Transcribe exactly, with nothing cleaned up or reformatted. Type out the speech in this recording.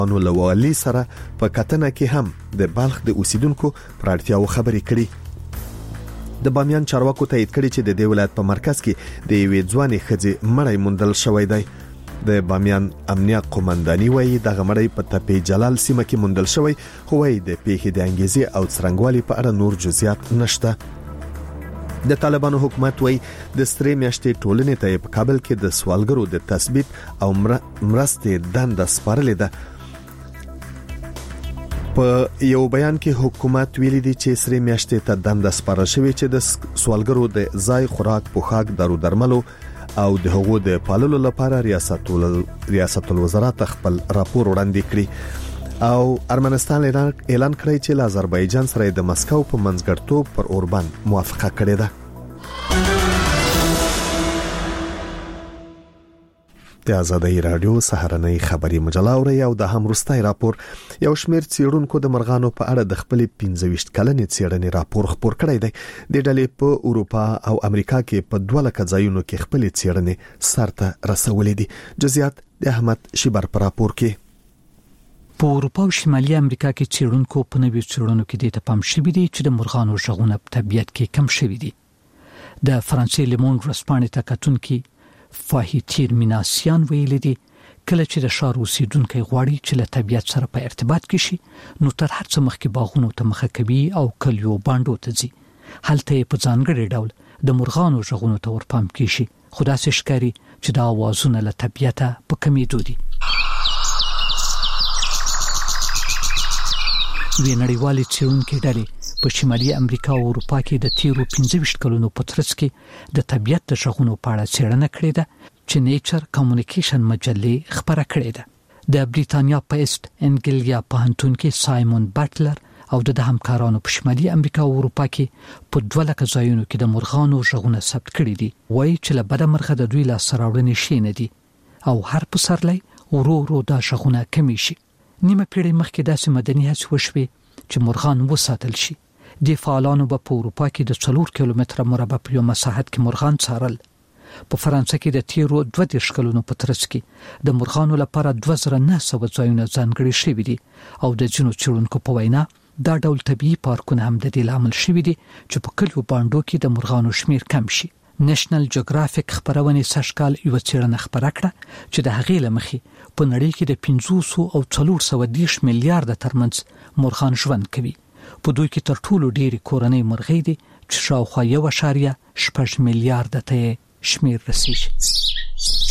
انو لوالي سره په کتنه کې هم د بلخ د اوسیدونکو پر اړتیاو خبرې کړي. د بامیان چارواکو تایید کړي چې د دې ولایت په مرکز کې د یوې ځوانې ښځې مړی موندل شوی دی. د بامیان امنیه قومنداني وایي د غمړی په تپې جلال سیمه کې موندل شوی، خو وایي د پیښې د انګیزې او څرنګوالي په اړه نور جزئیات نشته. د طالبانو حکومت وایي د سترې میاشتې ټولنې ته په کابل کې د سوالګرو د تثبیت او مرستې دنده سپارلې ده. په یو بیان کې حکومت ویلي دی چې سترې میاشتې ته دنده سپارل شوې چې د سوالګرو د ځای خوراک، پوښاک، دارو درملو او د هغو د پاللو لپاره ریاست ریاست الوزرات خپل راپور وړاندې کړی. او ارمنستان اعلان کړی چې له آذربایجان سره د مسکو په منځګړیتوب پر اوربان موافقه کړې ده. د آزادۍ رادیو سهارنۍ خبري مجله اوري او د همروستای راپور یو شمېر څېړونکو د مرغانو په اړه د خپل پنځه ویشت کلنې څېړنې راپور خپور کړی دی. د ډلې په اروپا او امریکا کې په دوه لکه ځایونو کې خپل څېړنې سرته رسولې دي. جزئیات د احمد شیبر پر راپور کې. په اروپا او شمالي امریکا کې څېړونکو په نوي څېړنو کې د پام شوی دي چې د مرغانو ژغونه په طبيعت کې کم شوی دي. د فرانسې لیموند ورځپاڼې ته کتونکي فاهیتیر میناسیان ویلي دي کله چې د ښار اوسیدونکو غواړي چې له طبيعت سره په ارتباط کې شي نو تر هر څه مخکې باغونو ته مخه کوي او کلیو باندو ته ځي. هلته په ځانګړي ډول د مرغانو ژغونو ته ورپام کیږي، خو داسې ښکاري چې دا اوازونه له طبيعت په کمیدو دي. وی نړیوالې څېړونکو ډلې په شمالي امریکا او اروپا کې د تیرو پنځه ویشت کلونو په ترڅ کې د طبيعت د ژغونو په اړه څېړنه کړې ده چې نیچر کمیونیکیشن مجلې خبره کړې ده. د بریتانیا په ایست انګلیا پوهنتون کې سایمون بټلر او د همکارانو په شمالي امریکا او اروپا کې په دوه لکه ځایونو کې د مرغانو ژغونه ثبت کړي دي. وایي چې له بده مرغه د دوی لاس راوړنې شي نه دي او هر پسرلی ورو ورو دا ژغونه کمی شي. نیمه پیړۍ مخکې داسې مدني هڅې وشوې چې مرغان وساتل شي. د فعالانو په اروپا کې د څلور کیلومتره مربع په یو مساحت کې مرغان څارل. په فرانسه کې د تیرو دوه دېرش کلونو په ترڅ کې د مرغانو لپاره دوه زره نه سوه ځایونه ځانګړي شوي دي او د ځینو څېړونکو په وینا دا ډول طبيعي پارکونه هم د دې لامل شوي دي چې په کلیو باندو کې د مرغانو شمیر کم شي. نېشنل جیوګرافیک خبرونه سږکال یو څېړنه خبره کړه چې د هغې لمخې په نړۍ کې د پنځوس او څلور سوه دېرش میلیارډ ترمنځ مرغان ژوند کوي. په دوی کې تر ټولو ډېری کورنۍ مرغۍ دي چې شاوخوا یو اعشاریه شپږ میلیارډ ته شمیر رسیږي.